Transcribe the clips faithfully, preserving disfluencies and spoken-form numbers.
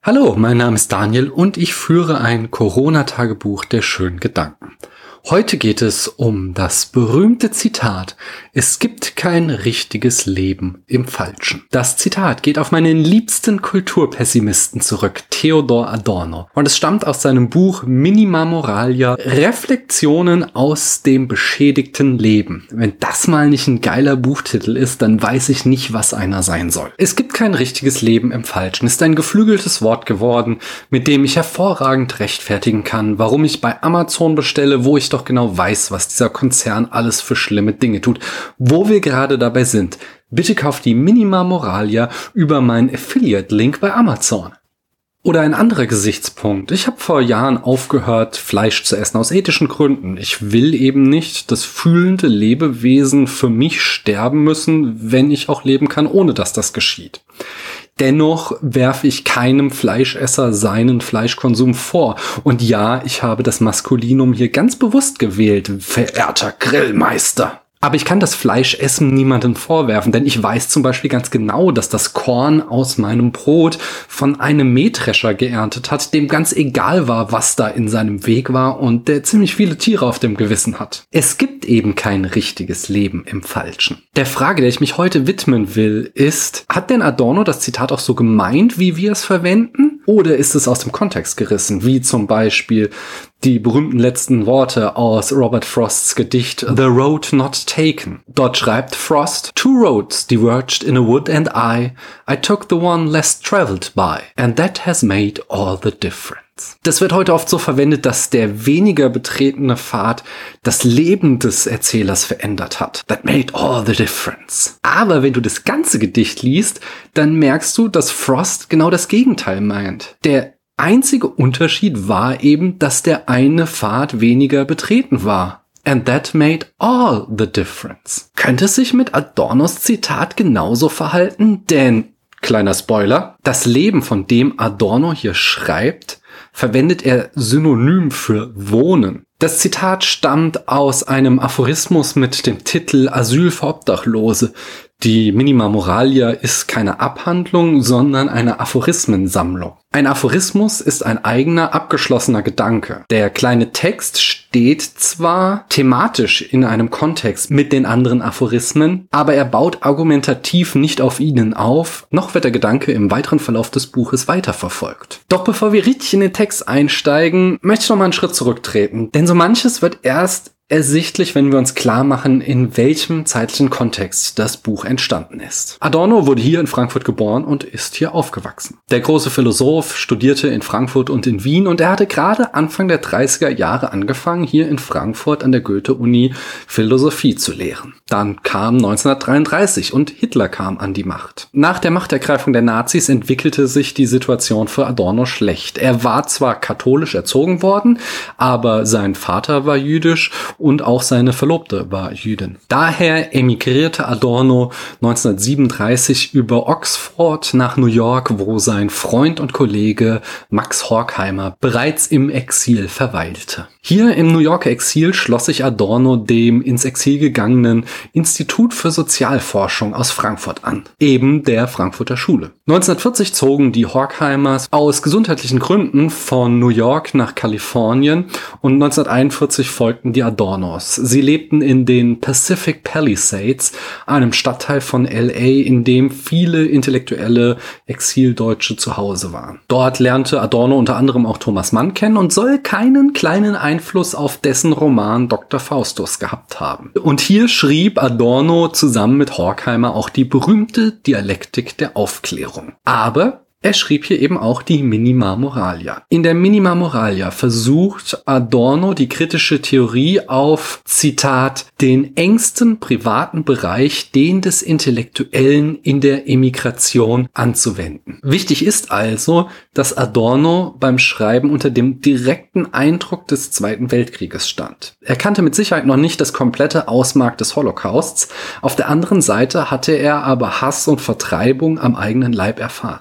Hallo, mein Name ist Daniel und ich führe ein Corona-Tagebuch der schönen Gedanken. Heute geht es um das berühmte Zitat: Es gibt kein richtiges Leben im Falschen. Das Zitat geht auf meinen liebsten Kulturpessimisten zurück, Theodor Adorno. Und es stammt aus seinem Buch Minima Moralia, Reflexionen aus dem beschädigten Leben. Wenn das mal nicht ein geiler Buchtitel ist, dann weiß ich nicht, was einer sein soll. Es gibt kein richtiges Leben im Falschen ist ein geflügeltes Wort geworden, mit dem ich hervorragend rechtfertigen kann, warum ich bei Amazon bestelle, wo ich doch genau weiß, was dieser Konzern alles für schlimme Dinge tut. Wo wir gerade dabei sind, bitte kauft die Minima Moralia über meinen Affiliate-Link bei Amazon. Oder ein anderer Gesichtspunkt. Ich habe vor Jahren aufgehört, Fleisch zu essen aus ethischen Gründen. Ich will eben nicht, dass fühlende Lebewesen für mich sterben müssen, wenn ich auch leben kann, ohne dass das geschieht. Dennoch werfe ich keinem Fleischesser seinen Fleischkonsum vor. Und ja, ich habe das Maskulinum hier ganz bewusst gewählt, verehrter Grillmeister. Aber ich kann das Fleischessen niemandem vorwerfen, denn ich weiß zum Beispiel ganz genau, dass das Korn aus meinem Brot von einem Mähdrescher geerntet hat, dem ganz egal war, was da in seinem Weg war und der ziemlich viele Tiere auf dem Gewissen hat. Es gibt eben kein richtiges Leben im Falschen. Der Frage, der ich mich heute widmen will, ist, hat denn Adorno das Zitat auch so gemeint, wie wir es verwenden? Oder ist es aus dem Kontext gerissen, wie zum Beispiel die berühmten letzten Worte aus Robert Frosts Gedicht The Road Not Taken. Dort schreibt Frost: Two roads diverged in a wood and I, I took the one less traveled by, and that has made all the difference. Das wird heute oft so verwendet, dass der weniger betretene Pfad das Leben des Erzählers verändert hat. That made all the difference. Aber wenn du das ganze Gedicht liest, dann merkst du, dass Frost genau das Gegenteil meint. Der einzige Unterschied war eben, dass der eine Pfad weniger betreten war. And that made all the difference. Könnte es sich mit Adornos Zitat genauso verhalten? Denn, kleiner Spoiler, das Leben, von dem Adorno hier schreibt, verwendet er synonym für Wohnen. Das Zitat stammt aus einem Aphorismus mit dem Titel Asyl für Obdachlose. Die Minima Moralia ist keine Abhandlung, sondern eine Aphorismensammlung. Ein Aphorismus ist ein eigener, abgeschlossener Gedanke. Der kleine Text steht zwar thematisch in einem Kontext mit den anderen Aphorismen, aber er baut argumentativ nicht auf ihnen auf, noch wird der Gedanke im weiteren Verlauf des Buches weiterverfolgt. Doch bevor wir richtig in den Text einsteigen, möchte ich noch mal einen Schritt zurücktreten, denn so manches wird erst ersichtlich, wenn wir uns klar machen, in welchem zeitlichen Kontext das Buch entstanden ist. Adorno wurde hier in Frankfurt geboren und ist hier aufgewachsen. Der große Philosoph studierte in Frankfurt und in Wien und er hatte gerade Anfang der dreißiger Jahre angefangen, hier in Frankfurt an der Goethe-Uni Philosophie zu lehren. Dann kam neunzehnhundertdreiunddreißig und Hitler kam an die Macht. Nach der Machtergreifung der Nazis entwickelte sich die Situation für Adorno schlecht. Er war zwar katholisch erzogen worden, aber sein Vater war jüdisch und auch seine Verlobte war Jüdin. Daher emigrierte Adorno neunzehnhundertsiebenunddreißig über Oxford nach New York, wo sein Freund und Kollege Max Horkheimer bereits im Exil verweilte. Hier im New Yorker Exil schloss sich Adorno dem ins Exil gegangenen Institut für Sozialforschung aus Frankfurt an, eben der Frankfurter Schule. neunzehnhundertvierzig zogen die Horkheimers aus gesundheitlichen Gründen von New York nach Kalifornien und neunzehnhunderteinundvierzig folgten die Adornos. Sie lebten in den Pacific Palisades, einem Stadtteil von L A, in dem viele intellektuelle Exildeutsche zu Hause waren. Dort lernte Adorno unter anderem auch Thomas Mann kennen und soll keinen kleinen Einfluss auf dessen Roman Doktor Faustus gehabt haben. Und hier schrieb Adorno zusammen mit Horkheimer auch die berühmte Dialektik der Aufklärung. Aber er schrieb hier eben auch die Minima Moralia. In der Minima Moralia versucht Adorno die kritische Theorie auf, Zitat, den engsten privaten Bereich, den des Intellektuellen in der Emigration anzuwenden. Wichtig ist also, dass Adorno beim Schreiben unter dem direkten Eindruck des Zweiten Weltkrieges stand. Er kannte mit Sicherheit noch nicht das komplette Ausmaß des Holocausts. Auf der anderen Seite hatte er aber Hass und Vertreibung am eigenen Leib erfahren. So.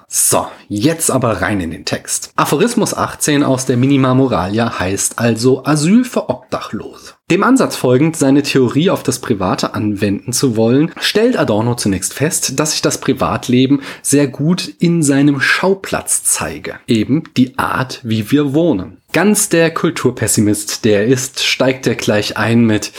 So, jetzt aber rein in den Text. Aphorismus achtzehn aus der Minima Moralia heißt also Asyl für Obdachlose. Dem Ansatz folgend, seine Theorie auf das Private anwenden zu wollen, stellt Adorno zunächst fest, dass sich das Privatleben sehr gut in seinem Schauplatz zeige. Eben die Art, wie wir wohnen. Ganz der Kulturpessimist, der er ist, steigt er gleich ein mit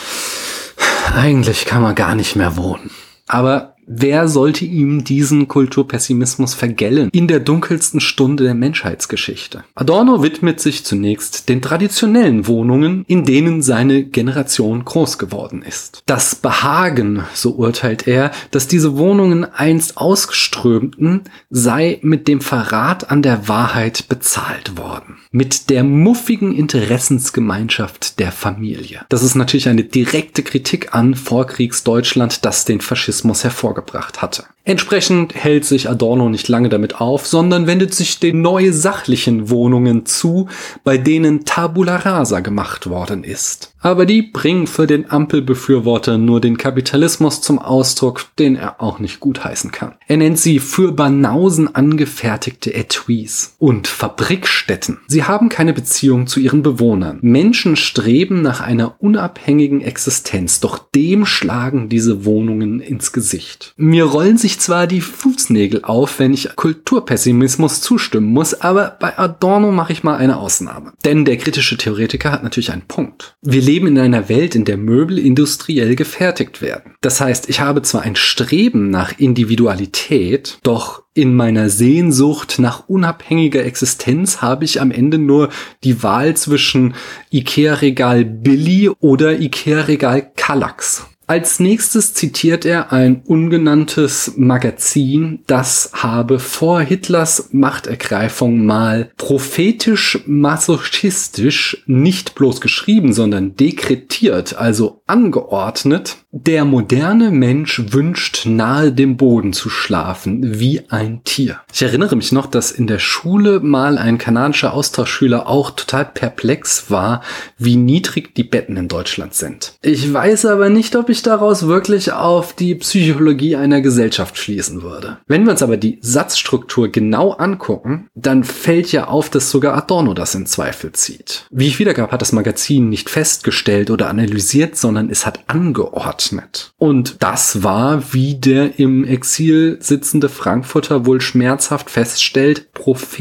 eigentlich kann man gar nicht mehr wohnen. Aber wer sollte ihm diesen Kulturpessimismus vergällen in der dunkelsten Stunde der Menschheitsgeschichte? Adorno widmet sich zunächst den traditionellen Wohnungen, in denen seine Generation groß geworden ist. Das Behagen, so urteilt er, dass diese Wohnungen einst ausgeströmten, sei mit dem Verrat an der Wahrheit bezahlt worden. Mit der muffigen Interessensgemeinschaft der Familie. Das ist natürlich eine direkte Kritik an Vorkriegsdeutschland, das den Faschismus hervorgebracht hatte. Entsprechend hält sich Adorno nicht lange damit auf, sondern wendet sich den neu sachlichen Wohnungen zu, bei denen Tabula rasa gemacht worden ist. Aber die bringen für den Ampelbefürworter nur den Kapitalismus zum Ausdruck, den er auch nicht gutheißen kann. Er nennt sie für Banausen angefertigte Etuis und Fabrikstätten. Sie haben keine Beziehung zu ihren Bewohnern. Menschen streben nach einer unabhängigen Existenz, doch dem schlagen diese Wohnungen ins Gesicht. Mir rollen sich zwar die Fußnägel auf, wenn ich Kulturpessimismus zustimmen muss, aber bei Adorno mache ich mal eine Ausnahme. Denn der kritische Theoretiker hat natürlich einen Punkt. Wir leben in einer Welt, in der Möbel industriell gefertigt werden. Das heißt, ich habe zwar ein Streben nach Individualität, doch in meiner Sehnsucht nach unabhängiger Existenz habe ich am Ende nur die Wahl zwischen Ikea-Regal Billy oder Ikea-Regal Kallax. Als nächstes zitiert er ein ungenanntes Magazin, das habe vor Hitlers Machtergreifung mal prophetisch-masochistisch nicht bloß geschrieben, sondern dekretiert, also angeordnet: Der moderne Mensch wünscht, nahe dem Boden zu schlafen, wie ein Tier. Ich erinnere mich noch, dass in der Schule mal ein kanadischer Austauschschüler auch total perplex war, wie niedrig die Betten in Deutschland sind. Ich weiß aber nicht, ob ich daraus wirklich auf die Psychologie einer Gesellschaft schließen würde. Wenn wir uns aber die Satzstruktur genau angucken, dann fällt ja auf, dass sogar Adorno das in Zweifel zieht. Wie ich wiedergab, hat das Magazin nicht festgestellt oder analysiert, sondern es hat angeordnet. Und das war, wie der im Exil sitzende Frankfurter wohl schmerzhaft feststellt,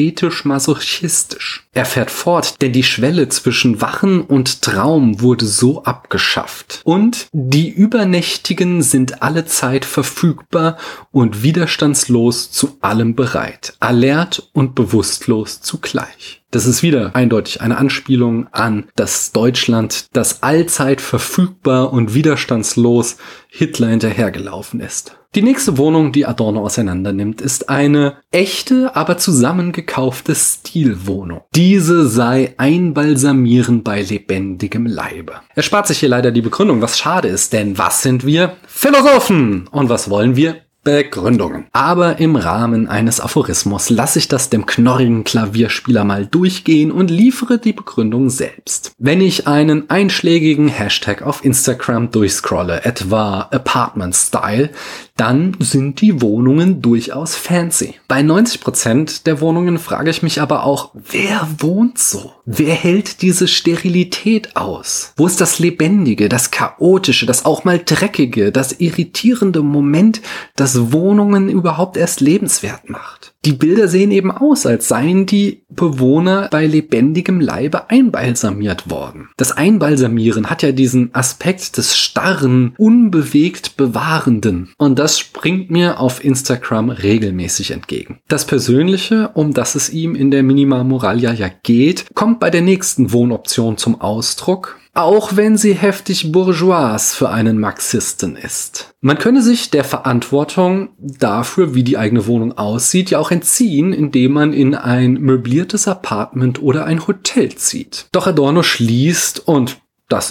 prophetisch-masochistisch. Er fährt fort, denn die Schwelle zwischen Wachen und Traum wurde so abgeschafft. Und die Übernächtigen sind allezeit verfügbar und widerstandslos zu allem bereit, alert und bewusstlos zugleich. Das ist wieder eindeutig eine Anspielung an das Deutschland, das allzeit verfügbar und widerstandslos Hitler hinterhergelaufen ist. Die nächste Wohnung, die Adorno auseinandernimmt, ist eine echte, aber zusammengekaufte Stilwohnung. Diese sei einbalsamieren bei lebendigem Leibe. Er spart sich hier leider die Begründung, was schade ist, denn was sind wir? Philosophen! Und was wollen wir? Begründungen. Aber im Rahmen eines Aphorismus lasse ich das dem knorrigen Klavierspieler mal durchgehen und liefere die Begründung selbst. Wenn ich einen einschlägigen Hashtag auf Instagram durchscrolle, etwa Apartment Style, dann sind die Wohnungen durchaus fancy. Bei neunzig Prozent der Wohnungen frage ich mich aber auch, wer wohnt so? Wer hält diese Sterilität aus? Wo ist das Lebendige, das Chaotische, das auch mal Dreckige, das irritierende Moment, das Wohnungen überhaupt erst lebenswert macht? Die Bilder sehen eben aus, als seien die Bewohner bei lebendigem Leibe einbalsamiert worden. Das Einbalsamieren hat ja diesen Aspekt des starren, unbewegt Bewahrenden. Und das springt mir auf Instagram regelmäßig entgegen. Das Persönliche, um das es ihm in der Minima Moralia ja geht, kommt bei der nächsten Wohnoption zum Ausdruck, auch wenn sie heftig bourgeois für einen Marxisten ist. Man könne sich der Verantwortung dafür, wie die eigene Wohnung aussieht, ja auch entziehen, indem man in ein möbliertes Apartment oder ein Hotel zieht. Doch Adorno schließt, und das ist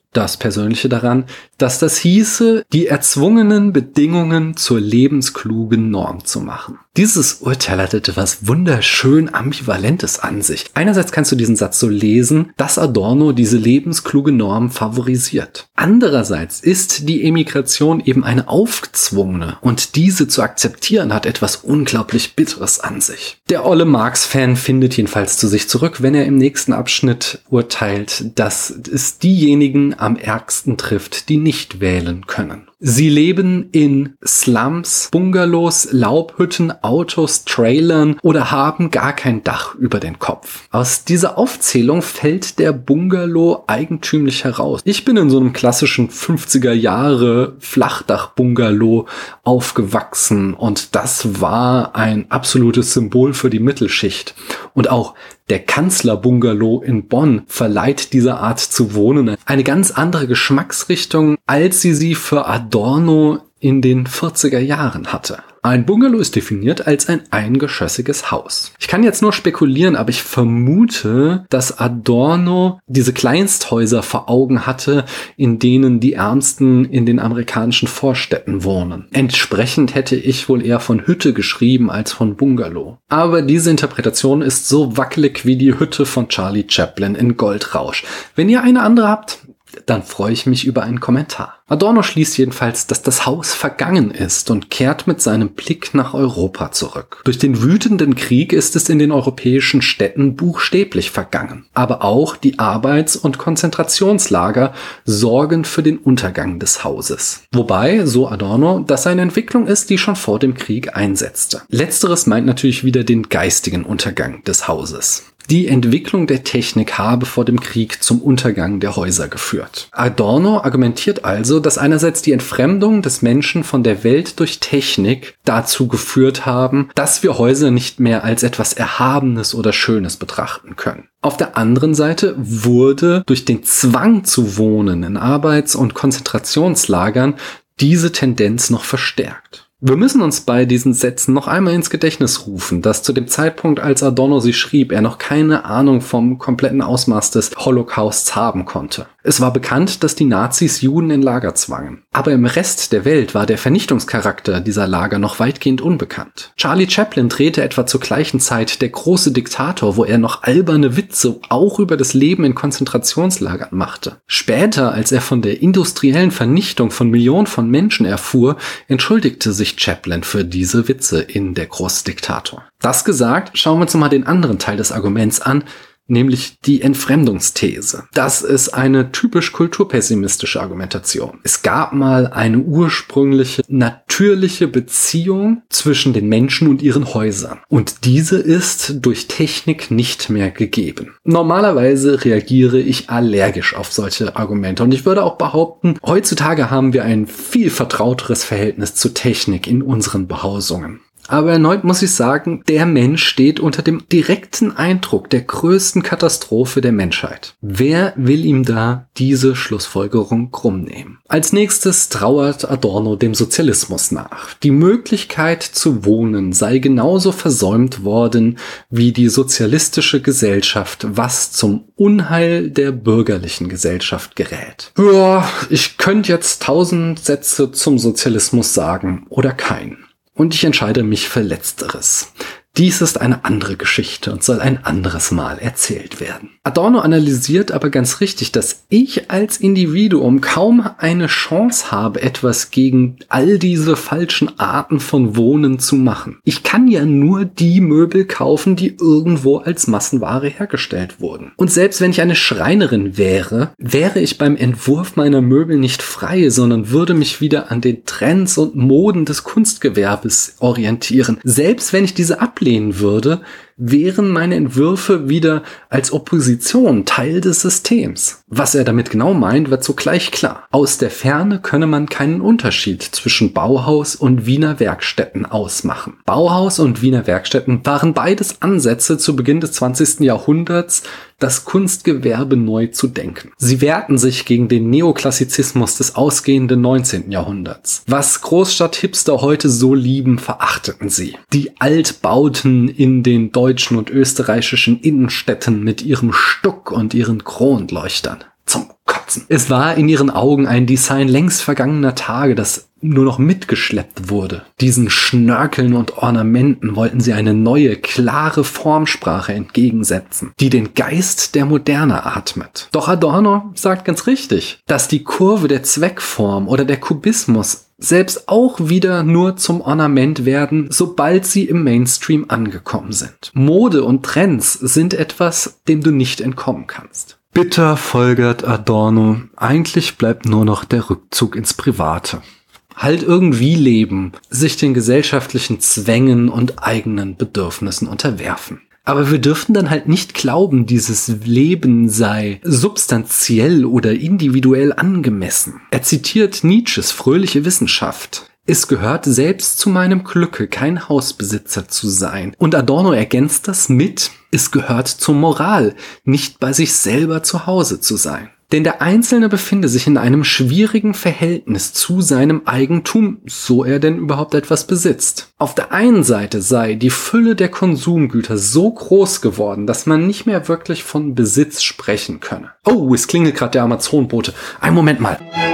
das Persönliche daran, dass das hieße, die erzwungenen Bedingungen zur lebensklugen Norm zu machen. Dieses Urteil hat etwas wunderschön Ambivalentes an sich. Einerseits kannst du diesen Satz so lesen, dass Adorno diese lebenskluge Norm favorisiert. Andererseits ist die Emigration eben eine aufgezwungene und diese zu akzeptieren hat etwas unglaublich Bitteres an sich. Der olle Marx-Fan findet jedenfalls zu sich zurück, wenn er im nächsten Abschnitt urteilt, dass es diejenigen am ärgsten trifft, die nicht wählen können. Sie leben in Slums, Bungalows, Laubhütten, Autos, Trailern oder haben gar kein Dach über den Kopf. Aus dieser Aufzählung fällt der Bungalow eigentümlich heraus. Ich bin in so einem klassischen fünfziger Jahre Flachdach-Bungalow aufgewachsen und das war ein absolutes Symbol für die Mittelschicht. Und auch der Kanzler-Bungalow in Bonn verleiht dieser Art zu wohnen eine ganz andere Geschmacksrichtung, als sie sie für Adorno in den vierziger Jahren hatte. Ein Bungalow ist definiert als ein eingeschossiges Haus. Ich kann jetzt nur spekulieren, aber ich vermute, dass Adorno diese Kleinsthäuser vor Augen hatte, in denen die Ärmsten in den amerikanischen Vorstädten wohnen. Entsprechend hätte ich wohl eher von Hütte geschrieben als von Bungalow. Aber diese Interpretation ist so wackelig wie die Hütte von Charlie Chaplin in Goldrausch. Wenn ihr eine andere habt, dann freue ich mich über einen Kommentar. Adorno schließt jedenfalls, dass das Haus vergangen ist und kehrt mit seinem Blick nach Europa zurück. Durch den wütenden Krieg ist es in den europäischen Städten buchstäblich vergangen. Aber auch die Arbeits- und Konzentrationslager sorgen für den Untergang des Hauses. Wobei, so Adorno, das eine Entwicklung ist, die schon vor dem Krieg einsetzte. Letzteres meint natürlich wieder den geistigen Untergang des Hauses. Die Entwicklung der Technik habe vor dem Krieg zum Untergang der Häuser geführt. Adorno argumentiert also, dass einerseits die Entfremdung des Menschen von der Welt durch Technik dazu geführt haben, dass wir Häuser nicht mehr als etwas Erhabenes oder Schönes betrachten können. Auf der anderen Seite wurde durch den Zwang zu wohnen in Arbeits- und Konzentrationslagern diese Tendenz noch verstärkt. Wir müssen uns bei diesen Sätzen noch einmal ins Gedächtnis rufen, dass zu dem Zeitpunkt, als Adorno sie schrieb, er noch keine Ahnung vom kompletten Ausmaß des Holocausts haben konnte. Es war bekannt, dass die Nazis Juden in Lager zwangen. Aber im Rest der Welt war der Vernichtungscharakter dieser Lager noch weitgehend unbekannt. Charlie Chaplin drehte etwa zur gleichen Zeit Der große Diktator, wo er noch alberne Witze auch über das Leben in Konzentrationslagern machte. Später, als er von der industriellen Vernichtung von Millionen von Menschen erfuhr, entschuldigte sich Chaplin für diese Witze in Der große Diktator. Das gesagt, schauen wir uns mal den anderen Teil des Arguments an, nämlich die Entfremdungsthese. Das ist eine typisch kulturpessimistische Argumentation. Es gab mal eine ursprüngliche, natürliche Beziehung zwischen den Menschen und ihren Häusern. Und diese ist durch Technik nicht mehr gegeben. Normalerweise reagiere ich allergisch auf solche Argumente. Und ich würde auch behaupten, heutzutage haben wir ein viel vertrauteres Verhältnis zu Technik in unseren Behausungen. Aber erneut muss ich sagen, der Mensch steht unter dem direkten Eindruck der größten Katastrophe der Menschheit. Wer will ihm da diese Schlussfolgerung krumm nehmen? Als nächstes trauert Adorno dem Sozialismus nach. Die Möglichkeit zu wohnen sei genauso versäumt worden wie die sozialistische Gesellschaft, was zum Unheil der bürgerlichen Gesellschaft gerät. Ja, ich könnte jetzt tausend Sätze zum Sozialismus sagen oder keinen. Und ich entscheide mich für Letzteres. Dies ist eine andere Geschichte und soll ein anderes Mal erzählt werden. Adorno analysiert aber ganz richtig, dass ich als Individuum kaum eine Chance habe, etwas gegen all diese falschen Arten von Wohnen zu machen. Ich kann ja nur die Möbel kaufen, die irgendwo als Massenware hergestellt wurden. Und selbst wenn ich eine Schreinerin wäre, wäre ich beim Entwurf meiner Möbel nicht frei, sondern würde mich wieder an den Trends und Moden des Kunstgewerbes orientieren. Selbst wenn ich diese ablehnen würde, wären meine Entwürfe wieder als Opposition Teil des Systems. Was er damit genau meint, wird sogleich klar. Aus der Ferne könne man keinen Unterschied zwischen Bauhaus und Wiener Werkstätten ausmachen. Bauhaus und Wiener Werkstätten waren beides Ansätze zu Beginn des zwanzigsten Jahrhunderts, das Kunstgewerbe neu zu denken. Sie wehrten sich gegen den Neoklassizismus des ausgehenden neunzehnten Jahrhunderts. Was Großstadt-Hipster heute so lieben, verachteten sie. Die Altbauten in den deutschen und österreichischen Innenstädten mit ihrem Stuck und ihren Kronleuchtern. Zum Kotzen. Katzen. Es war in ihren Augen ein Design längst vergangener Tage, das nur noch mitgeschleppt wurde. Diesen Schnörkeln und Ornamenten wollten sie eine neue, klare Formsprache entgegensetzen, die den Geist der Moderne atmet. Doch Adorno sagt ganz richtig, dass die Kurve der Zweckform oder der Kubismus selbst auch wieder nur zum Ornament werden, sobald sie im Mainstream angekommen sind. Mode und Trends sind etwas, dem du nicht entkommen kannst. Bitter folgert Adorno, eigentlich bleibt nur noch der Rückzug ins Private. Halt irgendwie leben, sich den gesellschaftlichen Zwängen und eigenen Bedürfnissen unterwerfen. Aber wir dürfen dann halt nicht glauben, dieses Leben sei substanziell oder individuell angemessen. Er zitiert Nietzsches fröhliche Wissenschaft. Es gehört selbst zu meinem Glücke, kein Hausbesitzer zu sein. Und Adorno ergänzt das mit, es gehört zur Moral, nicht bei sich selber zu Hause zu sein. Denn der Einzelne befinde sich in einem schwierigen Verhältnis zu seinem Eigentum, so er denn überhaupt etwas besitzt. Auf der einen Seite sei die Fülle der Konsumgüter so groß geworden, dass man nicht mehr wirklich von Besitz sprechen könne. Oh, es klingelt gerade der Amazon-Bote. Einen Moment mal.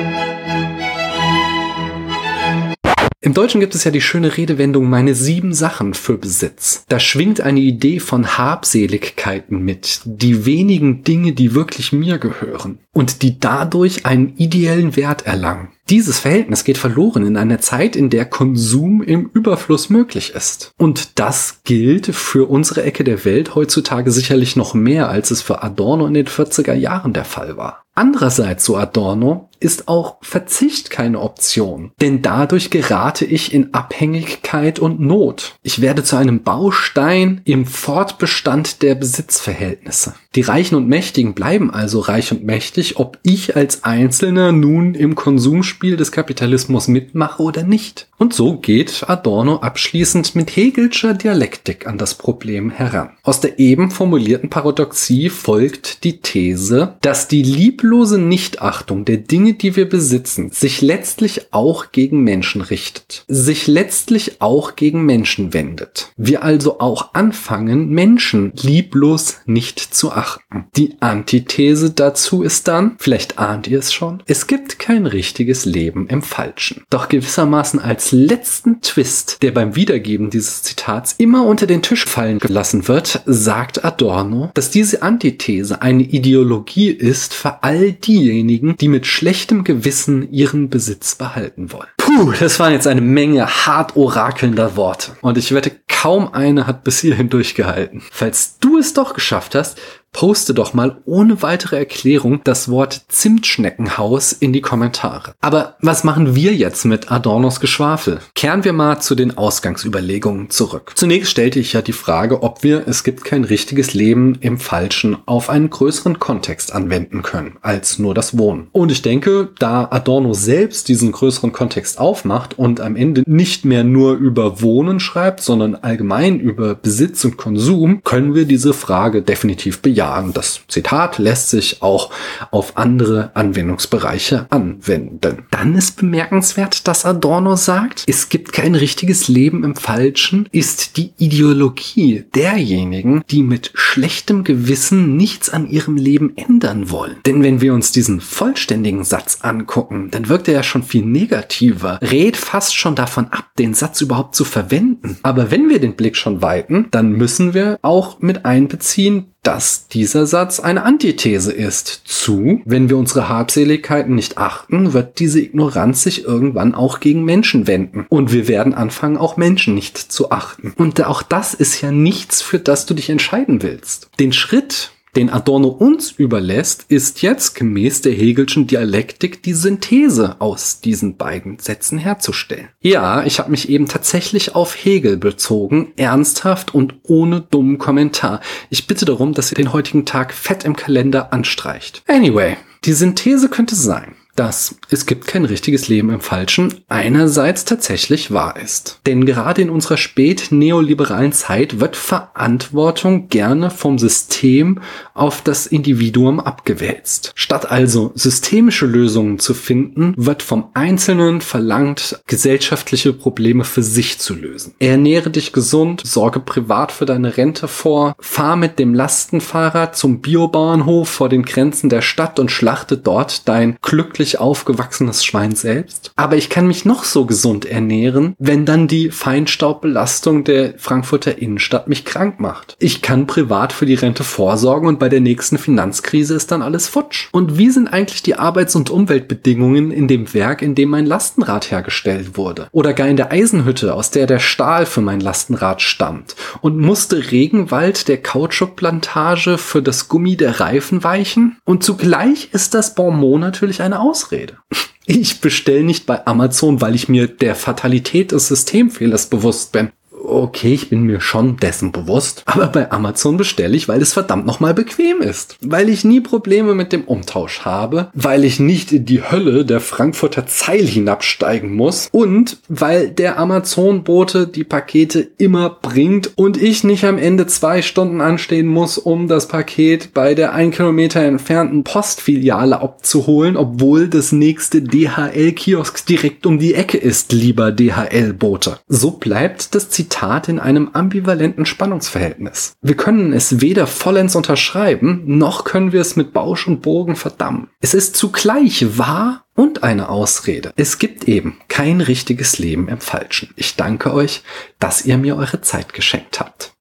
Im Deutschen gibt es ja die schöne Redewendung meine sieben Sachen für Besitz. Da schwingt eine Idee von Habseligkeiten mit, die wenigen Dinge, die wirklich mir gehören und die dadurch einen ideellen Wert erlangen. Dieses Verhältnis geht verloren in einer Zeit, in der Konsum im Überfluss möglich ist. Und das gilt für unsere Ecke der Welt heutzutage sicherlich noch mehr, als es für Adorno in den vierziger Jahren der Fall war. Andererseits, so Adorno, ist auch Verzicht keine Option, denn dadurch gerate ich in Abhängigkeit und Not. Ich werde zu einem Baustein im Fortbestand der Besitzverhältnisse. Die Reichen und Mächtigen bleiben also reich und mächtig, ob ich als Einzelner nun im Konsumspiel des Kapitalismus mitmache oder nicht. Und so geht Adorno abschließend mit Hegelscher Dialektik an das Problem heran. Aus der eben formulierten Paradoxie folgt die These, dass die lieblose Nichtachtung der Dinge, die wir besitzen, sich letztlich auch gegen Menschen richtet, sich letztlich auch gegen Menschen wendet. Wir also auch anfangen, Menschen lieblos nicht zu achten. Die Antithese dazu ist dann, vielleicht ahnt ihr es schon, es gibt kein richtiges Leben im Falschen. Doch gewissermaßen als letzten Twist, der beim Wiedergeben dieses Zitats immer unter den Tisch fallen gelassen wird, sagt Adorno, dass diese Antithese eine Ideologie ist für all diejenigen, die mit schlechtem Gewissen ihren Besitz behalten wollen. Puh, das waren jetzt eine Menge hart orakelnder Worte. Und ich wette, kaum eine hat bis hierhin durchgehalten. Falls du es doch geschafft hast, poste doch mal ohne weitere Erklärung das Wort Zimtschneckenhaus in die Kommentare. Aber was machen wir jetzt mit Adornos Geschwafel? Kehren wir mal zu den Ausgangsüberlegungen zurück. Zunächst stellte ich ja die Frage, ob wir es gibt kein richtiges Leben im Falschen auf einen größeren Kontext anwenden können, als nur das Wohnen. Und ich denke, da Adorno selbst diesen größeren Kontext aufmacht und am Ende nicht mehr nur über Wohnen schreibt, sondern allgemein über Besitz und Konsum, können wir diese Frage definitiv bejahen. Das Zitat lässt sich auch auf andere Anwendungsbereiche anwenden. Dann ist bemerkenswert, dass Adorno sagt, es gibt kein richtiges Leben im Falschen, ist die Ideologie derjenigen, die mit schlechtem Gewissen nichts an ihrem Leben ändern wollen. Denn wenn wir uns diesen vollständigen Satz angucken, dann wirkt er ja schon viel negativer, rät fast schon davon ab, den Satz überhaupt zu verwenden. Aber wenn wir den Blick schon weiten, dann müssen wir auch mit einbeziehen, dass dieser Satz eine Antithese ist zu, wenn wir unsere Habseligkeiten nicht achten, wird diese Ignoranz sich irgendwann auch gegen Menschen wenden. Und wir werden anfangen, auch Menschen nicht zu achten. Und auch das ist ja nichts, für das du dich entscheiden willst. Den Schritt, den Adorno uns überlässt, ist jetzt gemäß der Hegelschen Dialektik die Synthese aus diesen beiden Sätzen herzustellen. Ja, ich habe mich eben tatsächlich auf Hegel bezogen, ernsthaft und ohne dummen Kommentar. Ich bitte darum, dass ihr den heutigen Tag fett im Kalender anstreicht. Anyway, die Synthese könnte sein: dass es gibt kein richtiges Leben im Falschen einerseits tatsächlich wahr ist. Denn gerade in unserer spät-neoliberalen Zeit wird Verantwortung gerne vom System auf das Individuum abgewälzt. Statt also systemische Lösungen zu finden, wird vom Einzelnen verlangt, gesellschaftliche Probleme für sich zu lösen. Ernähre dich gesund, sorge privat für deine Rente vor, fahr mit dem Lastenfahrrad zum Biobauernhof vor den Grenzen der Stadt und schlachte dort dein glücklich aufgewachsenes Schwein selbst. Aber ich kann mich noch so gesund ernähren, wenn dann die Feinstaubbelastung der Frankfurter Innenstadt mich krank macht. Ich kann privat für die Rente vorsorgen und bei der nächsten Finanzkrise ist dann alles futsch. Und wie sind eigentlich die Arbeits- und Umweltbedingungen in dem Werk, in dem mein Lastenrad hergestellt wurde? Oder gar in der Eisenhütte, aus der der Stahl für mein Lastenrad stammt? Und musste Regenwald der Kautschukplantage für das Gummi der Reifen weichen? Und zugleich ist das Bonmot natürlich eine Ausrede. Ich bestelle nicht bei Amazon, weil ich mir der Fatalität des Systemfehlers bewusst bin. Okay, ich bin mir schon dessen bewusst, aber bei Amazon bestelle ich, weil es verdammt nochmal bequem ist. Weil ich nie Probleme mit dem Umtausch habe, weil ich nicht in die Hölle der Frankfurter Zeil hinabsteigen muss und weil der Amazon-Bote die Pakete immer bringt und ich nicht am Ende zwei Stunden anstehen muss, um das Paket bei der ein Kilometer entfernten Postfiliale abzuholen, obwohl das nächste D H L-Kiosk direkt um die Ecke ist, lieber D H L-Bote. So bleibt das Zitat in einem ambivalenten Spannungsverhältnis. Wir können es weder vollends unterschreiben, noch können wir es mit Bausch und Bogen verdammen. Es ist zugleich wahr und eine Ausrede. Es gibt eben kein richtiges Leben im Falschen. Ich danke euch, dass ihr mir eure Zeit geschenkt habt.